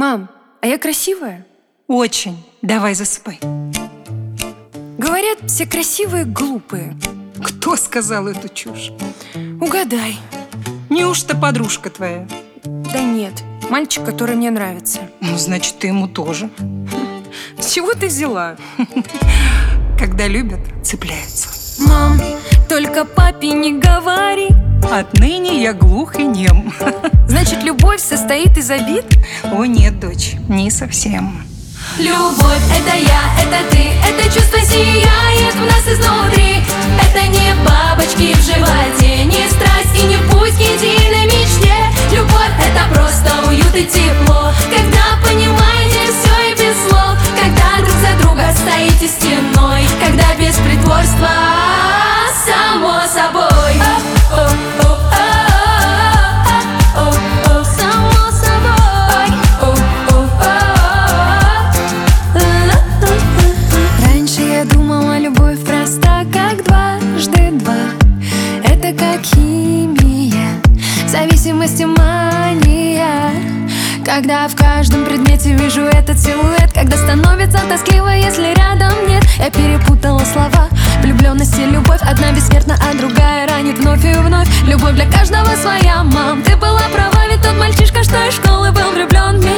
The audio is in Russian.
Мам, а я красивая? Очень. Давай засыпай. Говорят, все красивые глупые. Кто сказал эту чушь? Угадай. Неужто подружка твоя? Да нет, мальчик, который мне нравится. Ну, значит, ты ему тоже. С чего ты взяла? Когда любят, цепляются. Мам, только папе не говори. Отныне я глух и нем. Значит, любовь состоит из обид? О нет, дочь, не совсем. Любовь — это я, это ты, это чувство сияет в нас изнутри. Это не бабочки в животе, не страсть и не путь к единой мечте. Любовь — это просто уют и тепло, когда понимаете все и без слов, когда друг за друга стоите стеной, когда без притворства, само собой. Раньше я думала, любовь проста, как дважды два. Это как химия, зависимость и мания. Когда в каждом предмете вижу этот силуэт, когда становится тоскливо, если рядом нет. Я перепутала слова, влюбленность и любовь. Одна бессмертна, а другая ранит вновь и вновь. Любовь для каждого своя, мам. Ты была права, ведь тот мальчишка, что из школы был влюблен в меня.